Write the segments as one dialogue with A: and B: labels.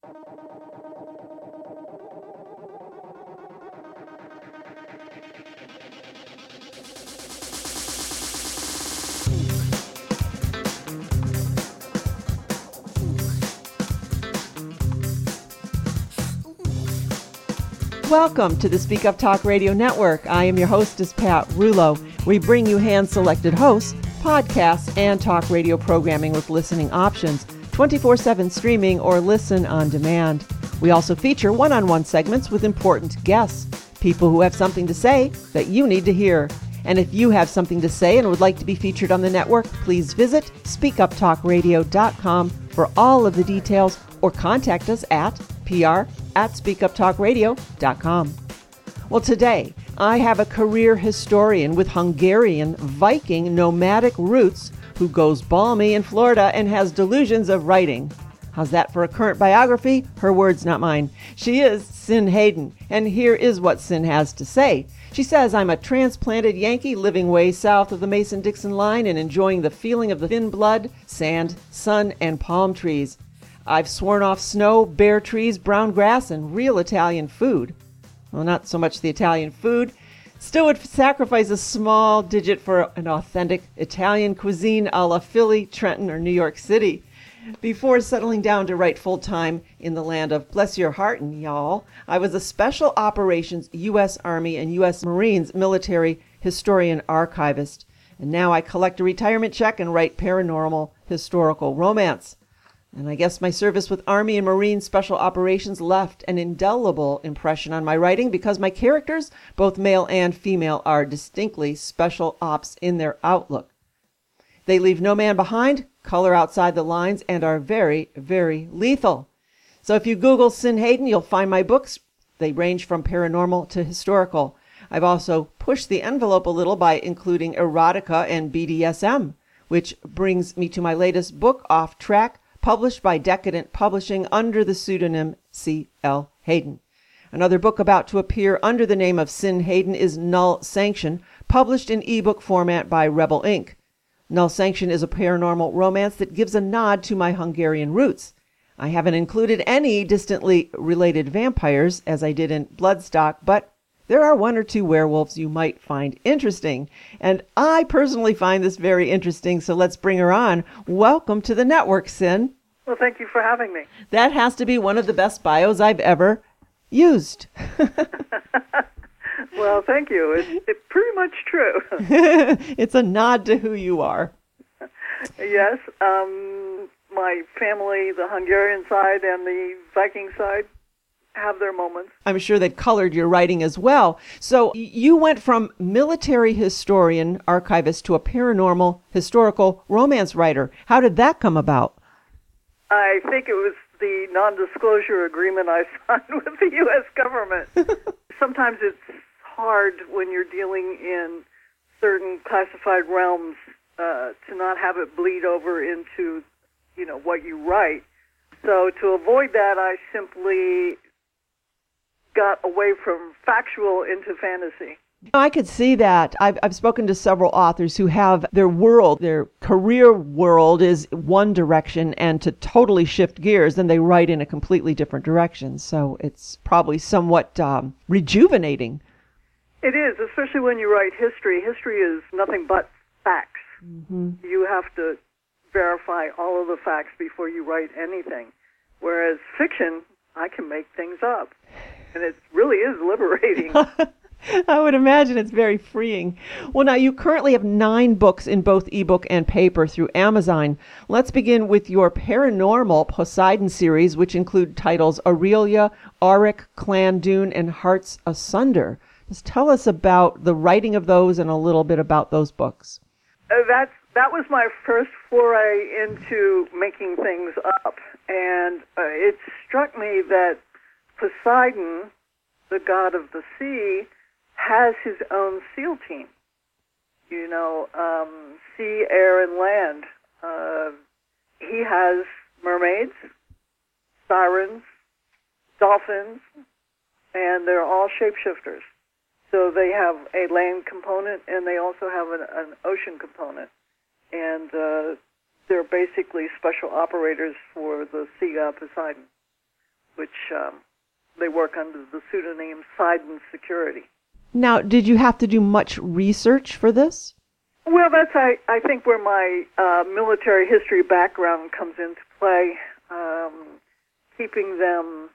A: Welcome to the Speak Up Talk Radio Network. I am your hostess, Pat Rulo. We bring you hand-selected hosts, podcasts, and talk radio programming with listening options, 24/7 streaming or listen on demand. We also feature one-on-one segments with important guests, people who have something to say that you need to hear. And if you have something to say and would like to be featured on the network, please visit speakuptalkradio.com for all of the details or contact us at pr@speakuptalkradio.com. Well, today I have a career historian with Hungarian Viking nomadic roots who goes balmy in Florida and has delusions of writing. How's that for a current biography? Her words, not mine. She is Cyn Hayden, and here is what Cyn has to say. She says, I'm a transplanted Yankee living way south of the Mason-Dixon line and enjoying the feeling of the thin blood, sand, sun, and palm trees. I've sworn off snow, bare trees, brown grass, and real Italian food. Well, not so much the Italian food. Still would sacrifice a small digit for an authentic Italian cuisine a la Philly, Trenton, or New York City. Before settling down to write full-time in the land of bless your heartin', y'all, I was a Special Operations U.S. Army and U.S. Marines military historian archivist. And now I collect a retirement check and write paranormal historical romance. And I guess my service with Army and Marine Special Operations left an indelible impression on my writing because my characters, both male and female, are distinctly special ops in their outlook. They leave no man behind, color outside the lines, and are very, very lethal. So if you Google Cyn Hayden, you'll find my books. They range from paranormal to historical. I've also pushed the envelope a little by including erotica and BDSM, which brings me to my latest book, Off Track, published by Decadent Publishing under the pseudonym C.L. Hayden. Another book about to appear under the name of Cyn Hayden is Null Sanction, published in ebook format by Rebel Inc. Null Sanction is a paranormal romance that gives a nod to my Hungarian roots. I haven't included any distantly related vampires, as I did in Bloodstock, but there are one or two werewolves you might find interesting. And I personally find this very interesting, so let's bring her on. Welcome to the network, Cyn.
B: Well, thank you for having me.
A: That has to be one of the best bios I've ever used.
B: Well, thank you. It's pretty much true.
A: It's a nod to who you are.
B: Yes. My family, the Hungarian side and the Viking side, have their moments.
A: I'm sure that colored your writing as well. So you went from military historian, archivist, to a paranormal historical romance writer. How did that come about?
B: I think it was the non-disclosure agreement I signed with the U.S. government. Sometimes it's hard when you're dealing in certain classified realms to not have it bleed over into, what you write. So to avoid that, I simply got away from factual into fantasy.
A: I could see that. I've spoken to several authors who have their world, their career world is one direction, and to totally shift gears, then they write in a completely different direction. So it's probably somewhat rejuvenating.
B: It is, especially when you write history. History is nothing but facts. Mm-hmm. You have to verify all of the facts before you write anything. Whereas fiction, I can make things up. And it really is liberating.
A: I would imagine it's very freeing. Well, now you currently have 9 books in both ebook and paper through Amazon. Let's begin with your paranormal Poseidon series, which include titles Aurelia, Auric, Clan Dune, and Hearts Asunder. Just tell us about the writing of those and a little bit about those books.
B: That was my first foray into making things up. And it struck me that Poseidon, the god of the sea, has his own SEAL team. Sea, air, and land. He has mermaids, sirens, dolphins, and they're all shapeshifters. So they have a land component, and they also have an ocean component. And they're basically special operators for the sea god Poseidon. which they work under the pseudonym Sidon Security.
A: Now, did you have to do much research for this?
B: Well, that's, I think, where my military history background comes into play. Keeping them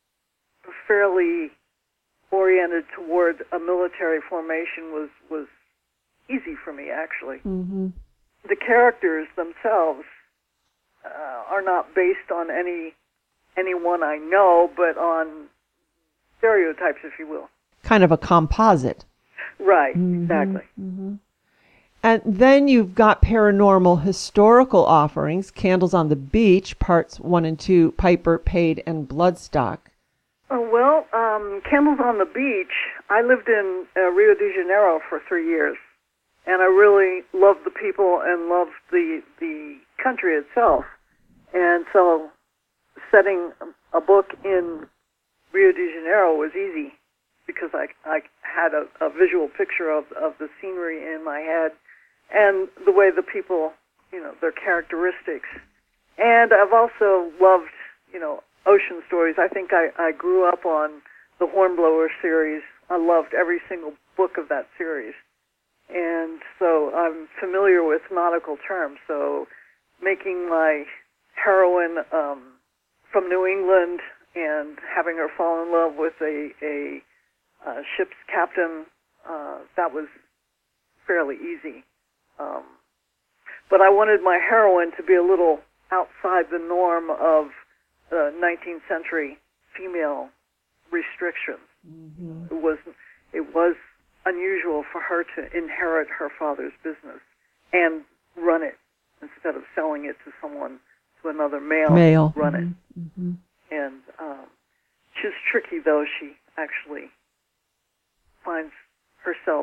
B: fairly oriented toward a military formation was easy for me, actually.
A: Mm-hmm.
B: The characters themselves are not based on anyone I know, but on stereotypes, if you will.
A: Kind of a composite.
B: Right,
A: Mm-hmm.
B: exactly.
A: Mm-hmm. And then you've got paranormal historical offerings, Candles on the Beach, parts 1 and 2, Piper, Paid, and Bloodstock.
B: Oh, well, Candles on the Beach, I lived in Rio de Janeiro for 3 years, and I really loved the people and loved the country itself. And so setting a book in Rio de Janeiro was easy because I had a visual picture of the scenery in my head and the way the people, their characteristics. And I've also loved, ocean stories. I think I grew up on the Hornblower series. I loved every single book of that series. And so I'm familiar with nautical terms. So making my heroine from New England and having her fall in love with a ship's captain, that was fairly easy. But I wanted my heroine to be a little outside the norm of 19th century female restrictions. Mm-hmm. It was unusual for her to inherit her father's business and run it instead of selling it to another male. Run it.
A: Mm-hmm.
B: And she's tricky, though. She actually finds herself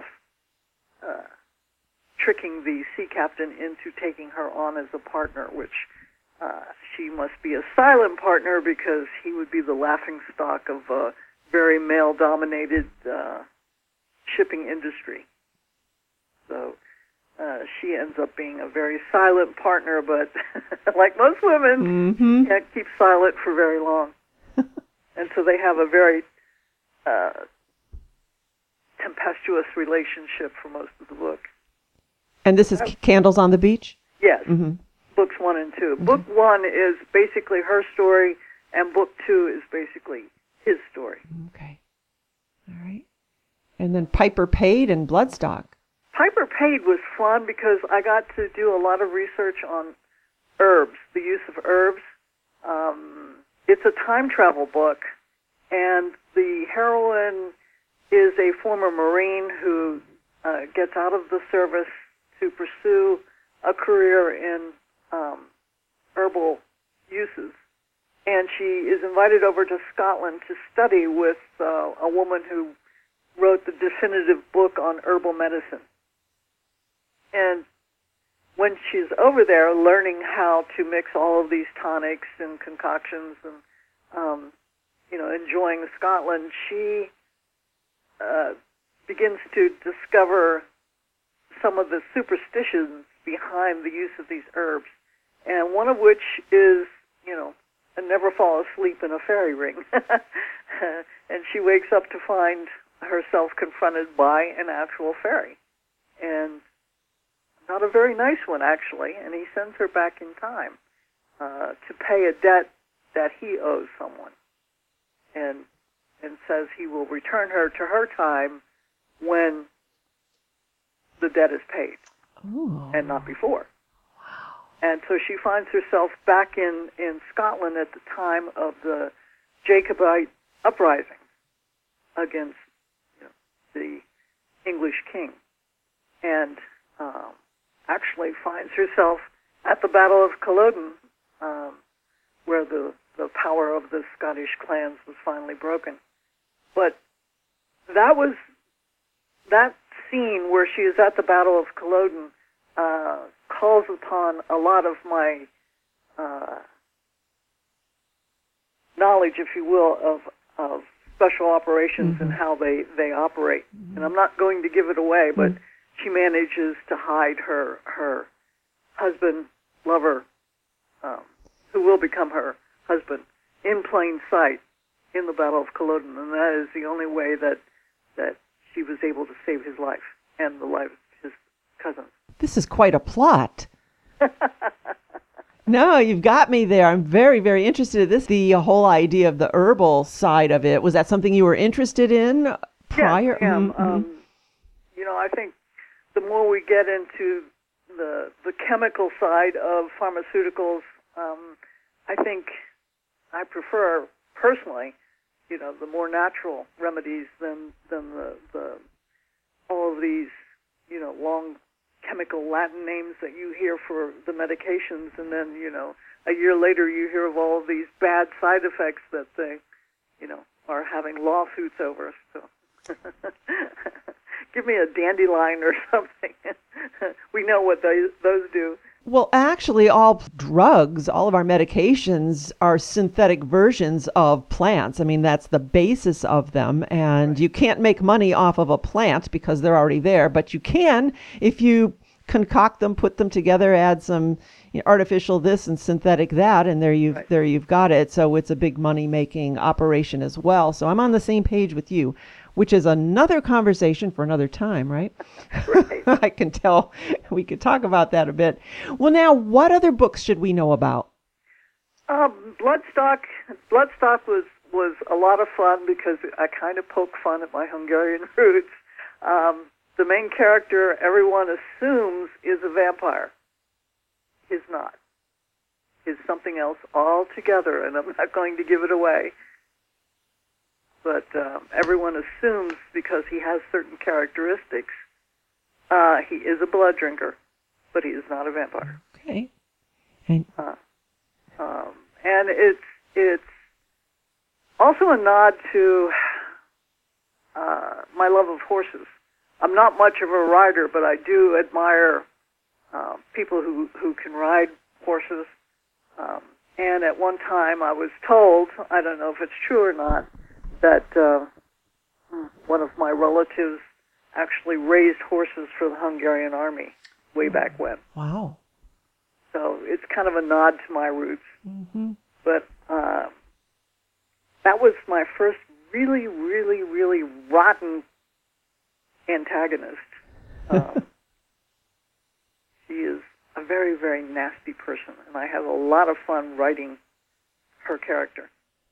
B: tricking the sea captain into taking her on as a partner, which she must be a silent partner because he would be the laughingstock of a very male-dominated shipping industry. So she ends up being a very silent partner, but like most women,
A: mm-hmm.
B: can't keep silent for very long. And so they have a very tempestuous relationship for most of the book.
A: And this is Candles on the Beach?
B: Yes.
A: Mm-hmm.
B: Books 1 and 2.
A: Mm-hmm.
B: Book 1 is basically her story, and book 2 is basically his story.
A: Okay. All right. And then Piper, Paid, and Bloodstock.
B: Piper Paid was fun because I got to do a lot of research on herbs, the use of herbs. It's a time travel book, and the heroine is a former Marine who gets out of the service to pursue a career in herbal uses. And she is invited over to Scotland to study with a woman who wrote the definitive book on herbal medicine. And when she's over there learning how to mix all of these tonics and concoctions and, enjoying Scotland, she begins to discover some of the superstitions behind the use of these herbs, and one of which is, never fall asleep in a fairy ring. And she wakes up to find herself confronted by an actual fairy, and not a very nice one, actually, and he sends her back in time to pay a debt that he owes someone, and says he will return her to her time when the debt is paid.
A: Ooh.
B: And not before. Wow. And so she finds herself back in Scotland at the time of the Jacobite uprising against the English king, and actually finds herself at the Battle of Culloden, where the power of the Scottish clans was finally broken. But that scene where she is at the Battle of Culloden calls upon a lot of my knowledge, if you will, of special operations mm-hmm. and how they operate. Mm-hmm. And I'm not going to give it away, but mm-hmm. she manages to hide her husband, lover, who will become her husband, in plain sight in the Battle of Culloden, and that is the only way that she was able to save his life and the life of his cousins.
A: This is quite a plot. No, you've got me there. I'm very, very interested in this. The whole idea of the herbal side of it, was that something you were interested in prior?
B: Yes, I am. I think the more we get into the chemical side of pharmaceuticals, I think I prefer, personally, the more natural remedies than the all of these, long chemical Latin names that you hear for the medications, and then, a year later you hear of all of these bad side effects that they, are having lawsuits over. So give me a dandelion or something. We know what those do.
A: Well, actually, all drugs, all of our medications are synthetic versions of plants. I mean, that's the basis of them. And you can't make money off of a plant because they're already there. But you can if you concoct them, put them together, add some artificial this and synthetic that, and there you've got it. So it's a big money-making operation as well. So I'm on the same page with you, which is another conversation for another time, right?
B: Right.
A: I can tell we could talk about that a bit. Well, now, what other books should we know about?
B: Bloodstock. Bloodstock was a lot of fun because I kind of poke fun at my Hungarian roots. The main character, everyone assumes, is a vampire. He's not. He's something else altogether, and I'm not going to give it away. But everyone assumes, because he has certain characteristics, he is a blood drinker, but he is not a vampire.
A: Okay. And
B: it's also a nod to my love of horses. I'm not much of a rider, but I do admire people who can ride horses. And at one time I was told, I don't know if it's true or not, that one of my relatives actually raised horses for the Hungarian army way back when.
A: Wow.
B: So it's kind of a nod to my roots.
A: Mm-hmm.
B: But that was my first really, really, really rotten antagonist. She is a very, very nasty person, and I have a lot of fun writing her character.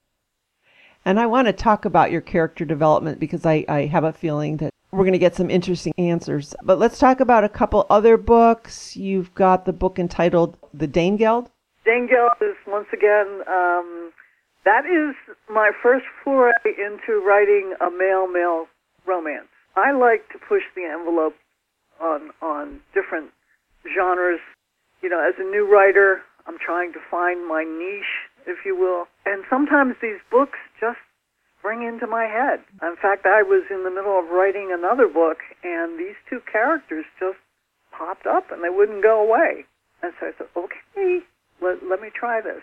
A: And I want to talk about your character development because I have a feeling that we're going to get some interesting answers. But let's talk about a couple other books. You've got the book entitled The Danegeld.
B: Danegeld is, once again, that is my first foray into writing a male-male romance. I like to push the envelope on different genres. As a new writer, I'm trying to find my niche, if you will. And sometimes these books just spring into my head. In fact, I was in the middle of writing another book, and these two characters just popped up, and they wouldn't go away. And so I said, okay, let me try this.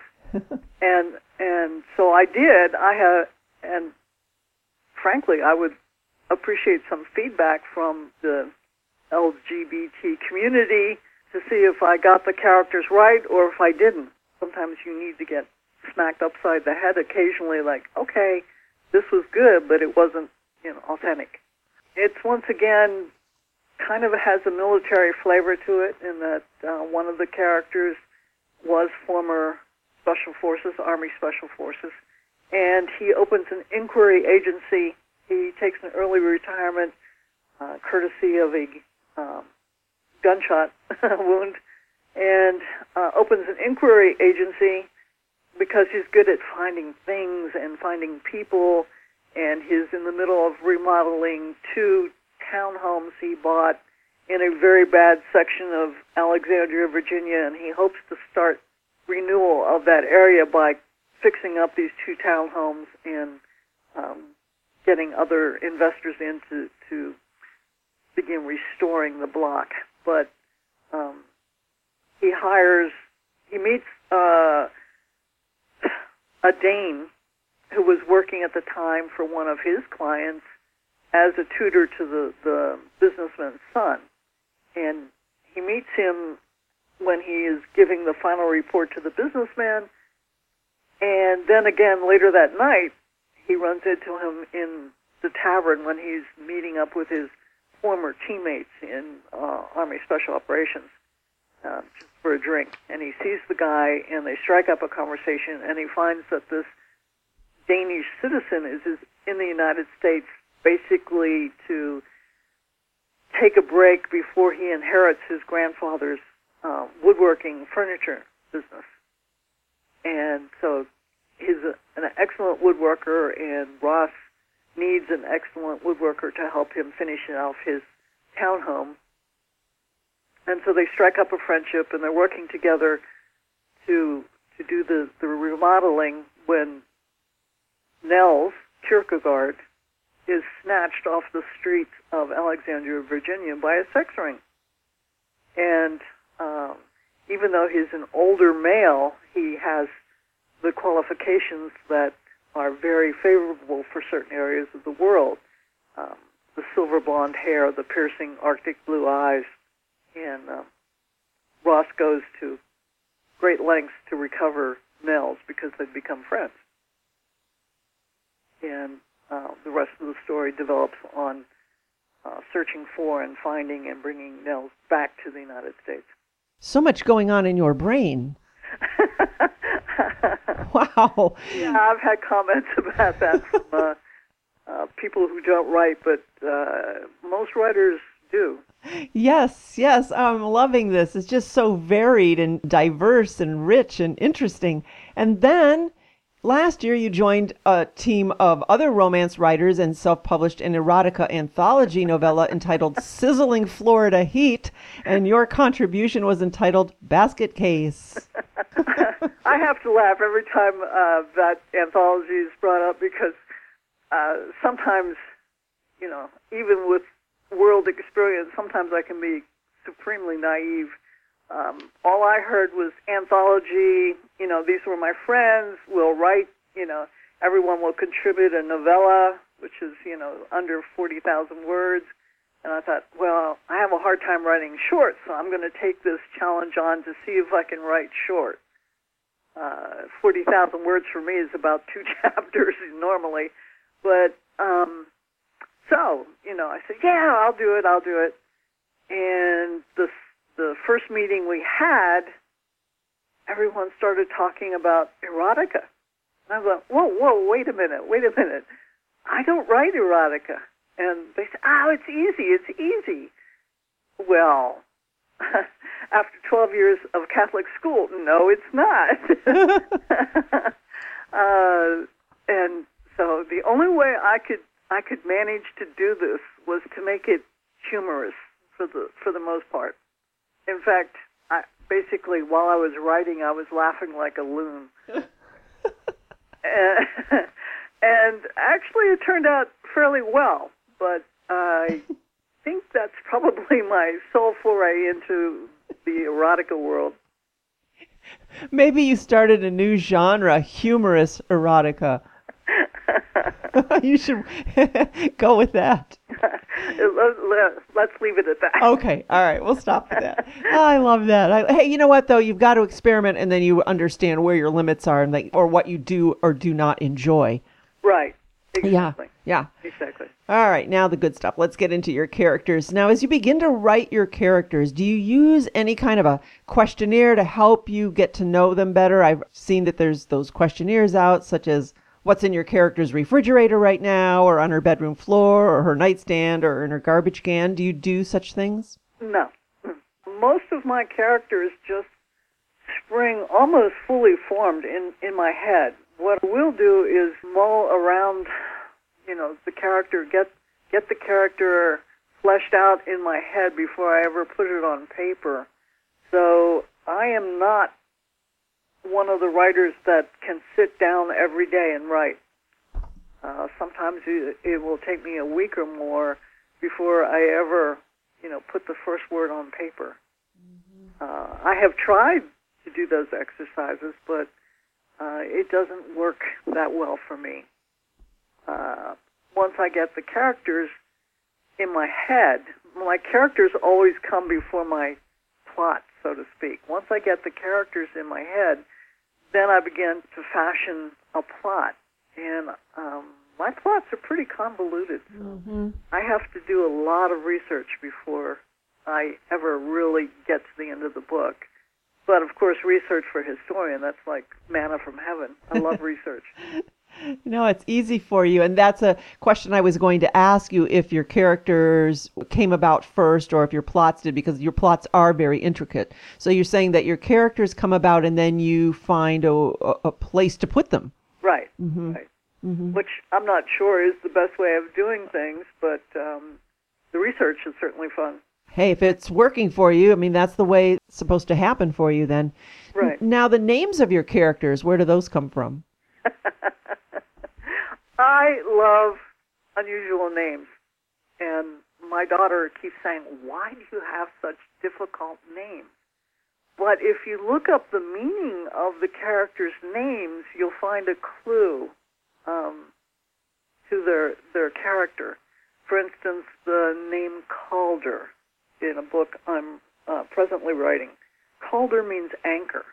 B: and so I did. And frankly, I would appreciate some feedback from the LGBT community to see if I got the characters right or if I didn't. Sometimes you need to get smacked upside the head occasionally, like, okay, this was good, but it wasn't, authentic. It's, once again, kind of has a military flavor to it in that one of the characters was former Special Forces, Army Special Forces, and he opens an inquiry agency. He takes an early retirement courtesy of a gunshot wound, and opens an inquiry agency because he's good at finding things and finding people, and he's in the middle of remodeling 2 townhomes he bought in a very bad section of Alexandria, Virginia, and he hopes to start renewal of that area by fixing up these 2 townhomes and getting other investors in to begin restoring the block. But he meets a Dane who was working at the time for one of his clients as a tutor to the businessman's son. And he meets him when he is giving the final report to the businessman. And then again, later that night, he runs into him in the tavern when he's meeting up with his former teammates in Army Special Operations just for a drink. And he sees the guy, and they strike up a conversation, and he finds that this Danish citizen is in the United States basically to take a break before he inherits his grandfather's woodworking furniture business. And so he's an excellent woodworker, and Ross needs an excellent woodworker to help him finish off his townhome. And so they strike up a friendship, and they're working together to do the remodeling when Nels Kierkegaard is snatched off the streets of Alexandria, Virginia by a sex ring. And even though he's an older male, he has the qualifications that are very favorable for certain areas of the world. The silver blonde hair, the piercing Arctic blue eyes, and Ross goes to great lengths to recover Nels because they've become friends. And the rest of the story develops on searching for and finding and bringing Nels back to the United States.
A: So much going on in your brain. Wow.
B: Yeah, I've had comments about that from people who don't write, but most writers do.
A: Yes, I'm loving this. It's just so varied and diverse and rich and interesting. And then last year you joined a team of other romance writers and self-published an erotica anthology novella entitled Sizzling Florida Heat, and your contribution was entitled Basket Case.
B: I have to laugh every time that anthology is brought up because sometimes, even with world experience, sometimes I can be supremely naive. All I heard was anthology, these were my friends, we'll write, everyone will contribute a novella, which is, under 40,000 words. And I thought, well, I have a hard time writing short, so I'm going to take this challenge on to see if I can write short. 40,000 words for me is about 2 chapters normally. But, so, I said, yeah, I'll do it. And the first meeting we had, everyone started talking about erotica. And I was like, whoa, wait a minute. I don't write erotica. And they said, it's easy. Well, after 12 years of Catholic school, no, it's not. And so the only way I could manage to do this was to make it humorous for the most part. In fact, basically while I was writing, I was laughing like a loon. And actually it turned out fairly well, but I think that's probably my sole foray into the erotica world.
A: Maybe you started a new genre, humorous erotica. You should go with that.
B: Let's leave it at that.
A: Okay, all right, we'll stop with that. I love that. Hey, you know what, though? You've got to experiment, and then you understand where your limits are and or what you do or do not enjoy.
B: Right, exactly.
A: Yeah.
B: Exactly.
A: All right, now the good stuff. Let's get into your characters. Now, as you begin to write your characters, do you use any kind of a questionnaire to help you get to know them better? I've seen that there's those questionnaires out, such as what's in your character's refrigerator right now, or on her bedroom floor, or her nightstand, or in her garbage can. Do you do such things?
B: No. Most of my characters just spring almost fully formed in my head. What I will do is mull around, the character, get the character fleshed out in my head before I ever put it on paper. So I am not one of the writers that can sit down every day and write. Sometimes it will take me a week or more before I ever, put the first word on paper. I have tried to do those exercises, but it doesn't work that well for me. Once I get the characters in my head, my characters always come before my plot, so to speak. Once I get the characters in my head, then I begin to fashion a plot. and my plots are pretty convoluted. So
A: Mm-hmm.
B: I have to do a lot of research before I ever really get to the end of the book. But, of course, research for a historian, that's like manna from heaven. I love research.
A: No, it's easy for you. And that's a question I was going to ask you, if your characters came about first or if your plots did, because your plots are very intricate. So you're saying that your characters come about and then you find a place to put them.
B: Right,
A: Mm-hmm.
B: right.
A: Mm-hmm.
B: Which I'm not sure is the best way of doing things, but the research is certainly fun.
A: Hey, if it's working for you, I mean, that's the way it's supposed to happen for you then.
B: Right.
A: Now, the names of your characters, where do those come from?
B: I love unusual names, and my daughter keeps saying, "Why do you have such difficult names?" But if you look up the meaning of the characters' names, you'll find a clue to their character. For instance, the name Calder in a book I'm presently writing. Calder means anchor,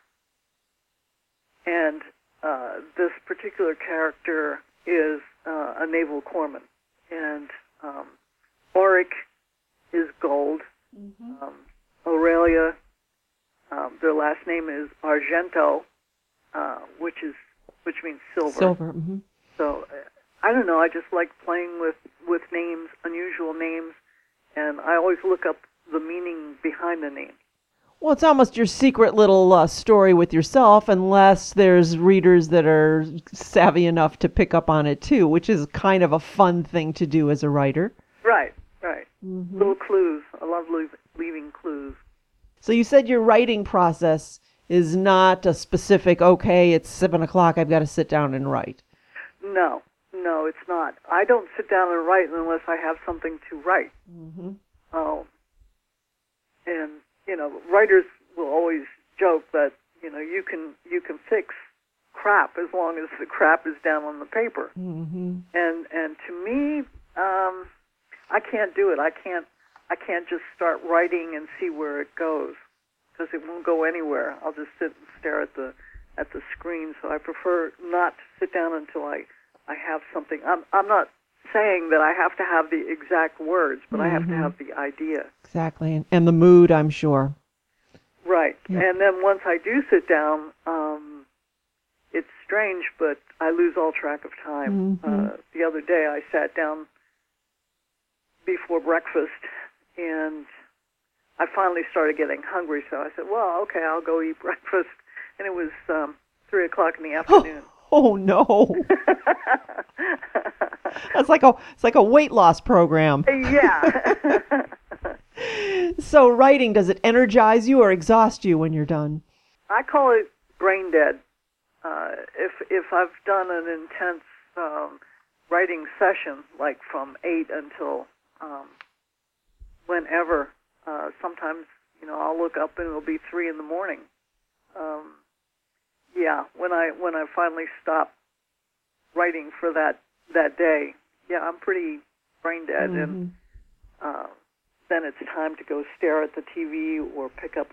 B: and this particular character is a naval corpsman, and Auric is gold.
A: Mm-hmm.
B: Aurelia, their last name is Argento, which means silver.
A: Silver. Mm-hmm.
B: So I don't know. I just like playing with names, unusual names, and I always look up the meaning behind the name.
A: Well, it's almost your secret little story with yourself, unless there's readers that are savvy enough to pick up on it too, which is kind of a fun thing to do as a writer.
B: Right, right.
A: Mm-hmm.
B: Little clues. I love leaving clues.
A: So you said your writing process is not a specific, okay, it's 7 o'clock, I've got to sit down and write.
B: No, it's not. I don't sit down and write unless I have something to write.
A: Mm-hmm.
B: And writers will always joke that you can fix crap as long as the crap is down on the paper.
A: Mm-hmm.
B: And to me, I can't do it. I can't just start writing and see where it goes, because it won't go anywhere. I'll just sit and stare at the screen. So I prefer not to sit down until I have something. I'm not saying that I have to have the exact words, but I have to have the idea.
A: Exactly, and the mood, I'm sure.
B: Right.
A: Yep.
B: And then once I do sit down, it's strange, but I lose all track of time.
A: Mm-hmm.
B: The other day I sat down before breakfast, and I finally started getting hungry, so I said, well, okay, I'll go eat breakfast. And it was 3 o'clock in the afternoon.
A: Oh no. It's like a weight loss program.
B: Yeah.
A: So writing, does it energize you or exhaust you when you're done?
B: I call it brain dead. If I've done an intense writing session, like from 8 until whenever, sometimes I'll look up and it'll be 3 in the morning. Yeah, when I finally stop writing for that day, yeah, I'm pretty brain dead, and then it's time to go stare at the TV or pick up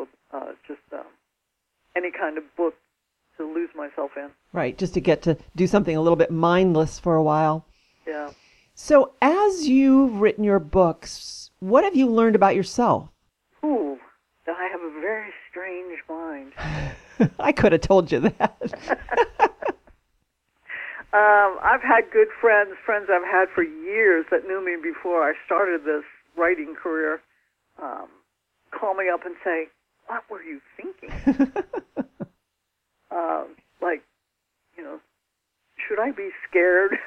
B: any kind of book to lose myself in.
A: Right, just to get to do something a little bit mindless for a while.
B: Yeah.
A: So as you've written your books, what have you learned about yourself?
B: Ooh, that I have a very strange mind.
A: I could have told you that.
B: I've had good friends I've had for years that knew me before I started this writing career, call me up and say, what were you thinking? Like, should I be scared?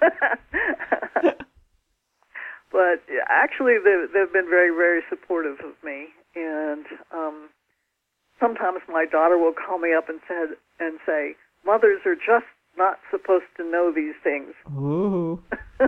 B: But actually, they've been very, very supportive of me. And sometimes my daughter will call me up and say, mothers are just not supposed to know these things.
A: Ooh.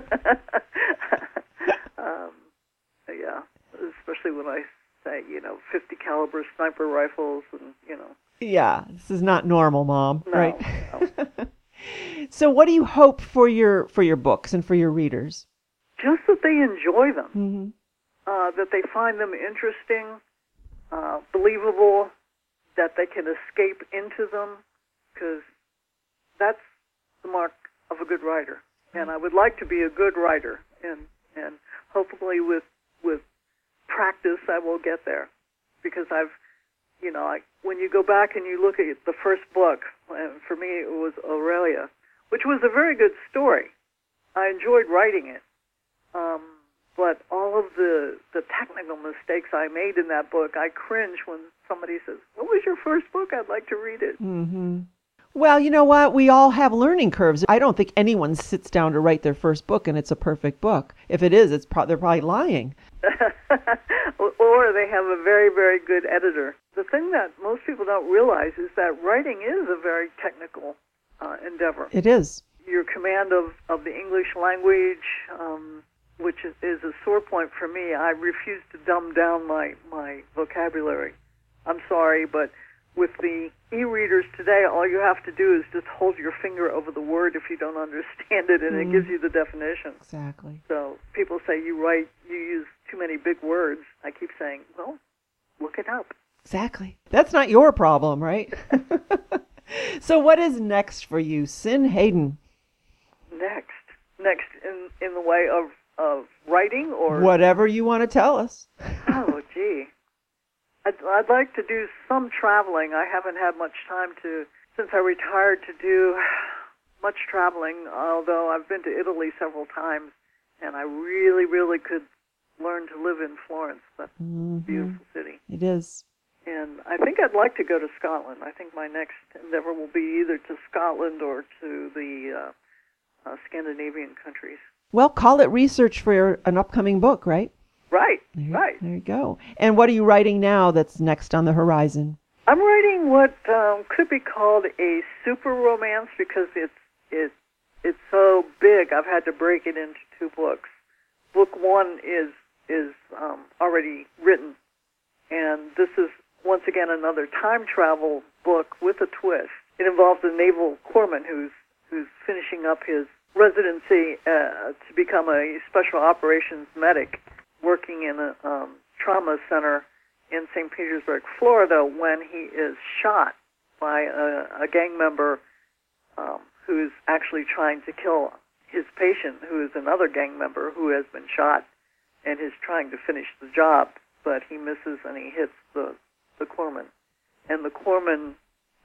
B: Yeah, especially when I say, 50 caliber sniper rifles and,
A: Yeah, this is not normal, Mom.
B: No,
A: right?
B: no.
A: So what do you hope for your books and for your readers?
B: Just that they enjoy them,
A: Mm-hmm.
B: that they find them interesting, believable, that they can escape into them, because that's the mark of a good writer. And I would like to be a good writer, and hopefully with practice I will get there, because when you go back and you look at the first book, and for me it was Aurelia, which was a very good story. I enjoyed writing it, but all of the technical mistakes I made in that book, I cringe when somebody says, "What was your first book? I'd like to read it."
A: Mm-hmm. Well, you know what? We all have learning curves. I don't think anyone sits down to write their first book and it's a perfect book. If it is, they're probably lying.
B: Or they have a very, very good editor. The thing that most people don't realize is that writing is a very technical endeavor.
A: It is.
B: Your command of the English language, which is a sore point for me. I refuse to dumb down my vocabulary. I'm sorry, but with the e-readers today, all you have to do is just hold your finger over the word if you don't understand it, and it gives you the definition.
A: Exactly.
B: So people say you use too many big words. I keep saying, well, look it up.
A: Exactly. That's not your problem, right? So what is next for you, Syn Hayden?
B: Next in the way of writing, or
A: whatever you want to tell us.
B: Oh, gee. I'd like to do some traveling. I haven't had much time since I retired, to do much traveling, although I've been to Italy several times, and I really, really could learn to live in Florence. That's a beautiful city.
A: It is.
B: And I think I'd like to go to Scotland. I think my next endeavor will be either to Scotland or to the Scandinavian countries.
A: Well, call it research for an upcoming book, right?
B: Right.
A: There you go. And what are you writing now that's next on the horizon?
B: I'm writing what could be called a super romance, because it's so big. I've had to break it into 2 books. Book 1 is already written, and this is once again another time travel book with a twist. It involves a naval corpsman who's finishing up his residency to become a special operations medic, working in a trauma center in St. Petersburg, Florida, when he is shot by a gang member who's actually trying to kill his patient, who is another gang member who has been shot and is trying to finish the job, but he misses and he hits the corpsman. And the corpsman,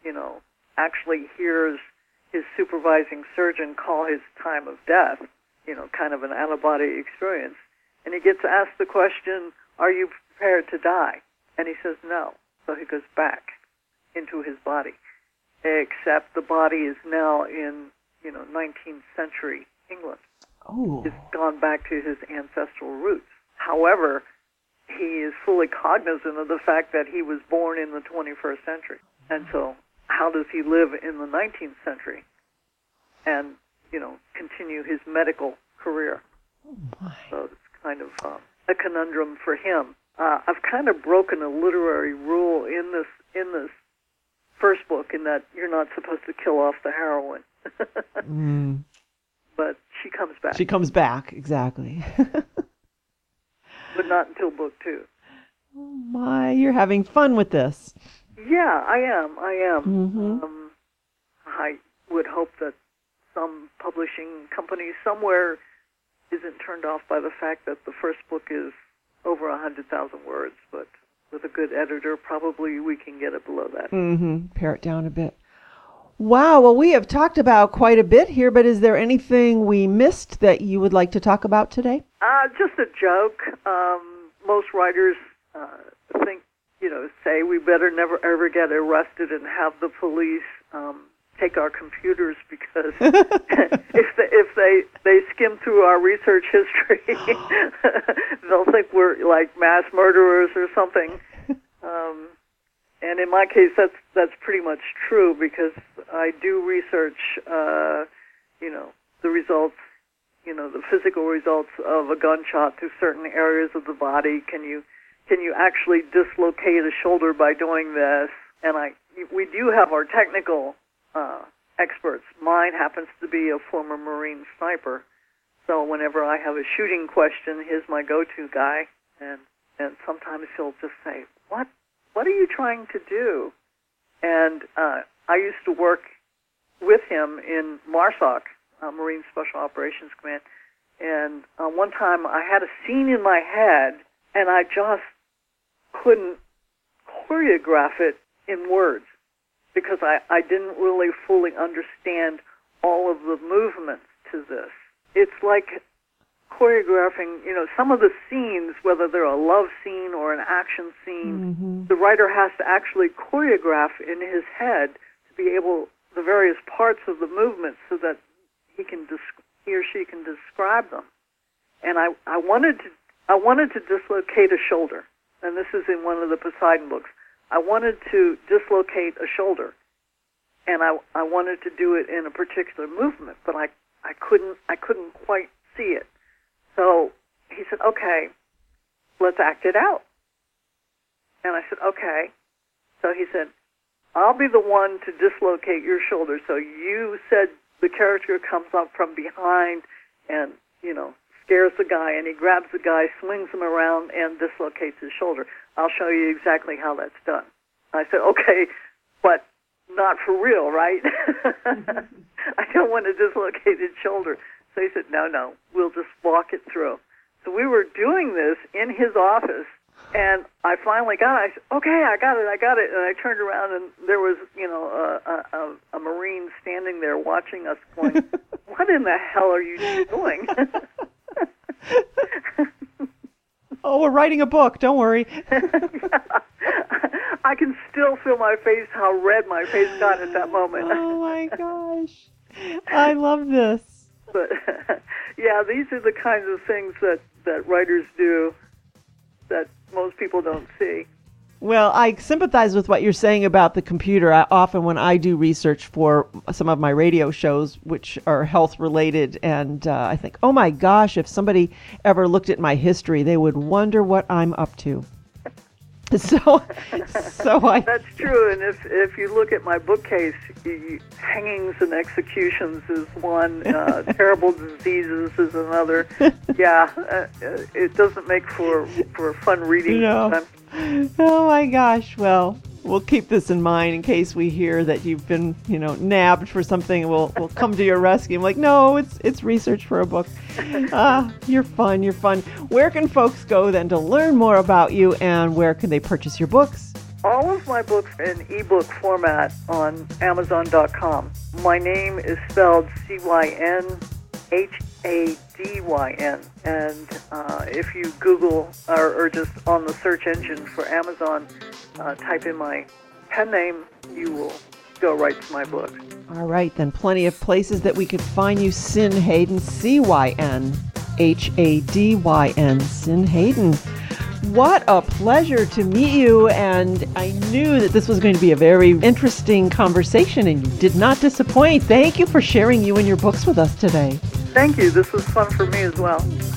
B: actually hears his supervising surgeon call his time of death, kind of an out-of-body experience. And he gets asked the question, "Are you prepared to die?" And he says no. So he goes back into his body. Except the body is now in, 19th century England.
A: Oh.
B: He's gone back to his ancestral roots. However, he is fully cognizant of the fact that he was born in the 21st century. And so how does he live in the 19th century and, continue his medical career?
A: Oh my.
B: So it's kind of a conundrum for him. I've kind of broken a literary rule in this first book, in that you're not supposed to kill off the heroine. But she comes back.
A: She comes back, exactly.
B: But not until book 2.
A: Oh my, you're having fun with this.
B: Yeah, I am.
A: Mm-hmm.
B: I would hope that some publishing company somewhere isn't turned off by the fact that the first book is over 100,000 words, but with a good editor, probably we can get it below that.
A: Pare it down a bit. Wow, well, we have talked about quite a bit here, but is there anything we missed that you would like to talk about today?
B: Just a joke. Most writers think, say we better never ever get arrested and have the police take our computers, because if they skim through our research history, they'll think we're like mass murderers or something. And in my case, that's pretty much true, because I do research, the results, the physical results of a gunshot to certain areas of the body. Can you actually dislocate a shoulder by doing this? And we do have our technical experts. Mine happens to be a former Marine sniper, so whenever I have a shooting question, he's my go-to guy. And sometimes he'll just say, What are you trying to do? And I used to work with him in MARSOC, Marine Special Operations Command. And one time I had a scene in my head, and I just couldn't choreograph it in words because I didn't really fully understand all of the movements to this. It's like choreographing, some of the scenes, whether they're a love scene or an action scene, the writer has to actually choreograph in his head to be able, the various parts of the movement so that he or she can describe them. And I wanted to dislocate a shoulder, and this is in one of the Poseidon books. I wanted to dislocate a shoulder, and I wanted to do it in a particular movement, but I couldn't quite see it. So he said, "Okay, let's act it out." And I said, "Okay." So he said, "I'll be the one to dislocate your shoulder." So you said the character comes up from behind and, scares the guy, and he grabs the guy, swings him around, and dislocates his shoulder. I'll show you exactly how that's done. I said, "Okay, but not for real, right?" I don't want to dislocate his shoulder. So he said, no, we'll just walk it through. So we were doing this in his office, and I finally got it. I said, "Okay, I got it. And I turned around, and there was, a Marine standing there watching us going, "What in the hell are you doing?"
A: Oh, we're writing a book. Don't worry.
B: I can still feel my face, how red my face got at that moment.
A: Oh, my gosh. I love this.
B: But, yeah, these are the kinds of things that writers do that most people don't see.
A: Well, I sympathize with what you're saying about the computer. Often when I do research for some of my radio shows, which are health-related, and I think, oh my gosh, if somebody ever looked at my history, they would wonder what I'm up to. So
B: That's true, and if you look at my bookcase, hangings and executions is one, terrible diseases is another. Yeah, it doesn't make for fun reading.
A: Oh my gosh. Well, we'll keep this in mind in case we hear that you've been, nabbed for something. We'll come to your rescue. I'm like, no, it's research for a book. You're fun. Where can folks go then to learn more about you, and where can they purchase your books?
B: All of my books in ebook format on Amazon.com. My name is spelled CYNHADYN, and if you Google or just on the search engine for Amazon, type in my pen name, you will go right to my book.
A: All right, then plenty of places that we could find you. Cyn Hayden, CYNHADYN, Cyn Hayden. What a pleasure to meet you, and I knew that this was going to be a very interesting conversation, and you did not disappoint. Thank you for sharing you and your books with us today.
B: Thank you. This was fun for me as well.